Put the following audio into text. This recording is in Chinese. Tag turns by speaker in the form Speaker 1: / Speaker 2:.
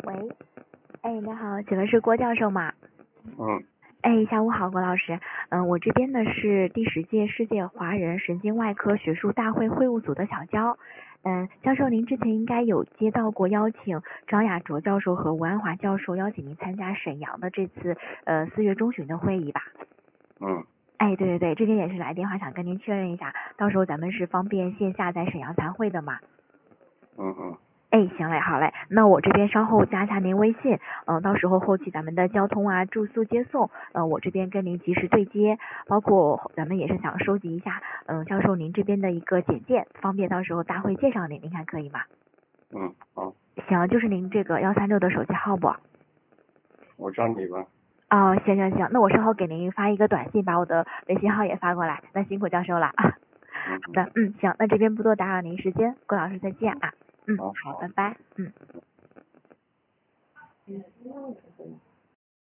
Speaker 1: 喂，你好，请问是郭教授吗？下午好，郭老师。我这边呢是第10届世界华人神经外科学术大会会务组的小焦。教授，您之前应该有接到过邀请，张亚卓教授和吴安华教授邀请您参加沈阳的这次4月中旬的会议吧？对，这边也是来电话想跟您确认一下，到时候咱们是方便线下在沈阳参会的嘛？行嘞，好嘞，那我这边稍后加一下您微信，到时候后期咱们的交通啊、住宿、接送，我这边跟您及时对接，包括咱们也是想收集一下，教授您这边的一个简介，方便到时候大会介绍您，您看可以吗？
Speaker 2: 好。
Speaker 1: 行，就是您这个136的手机号不？
Speaker 2: 我找你吧。
Speaker 1: 行，那我稍后给您发一个短信，把我的微信号也发过来，那辛苦教授了啊。好的，行，那这边不多打扰您时间，郭老师再见啊。好，拜拜。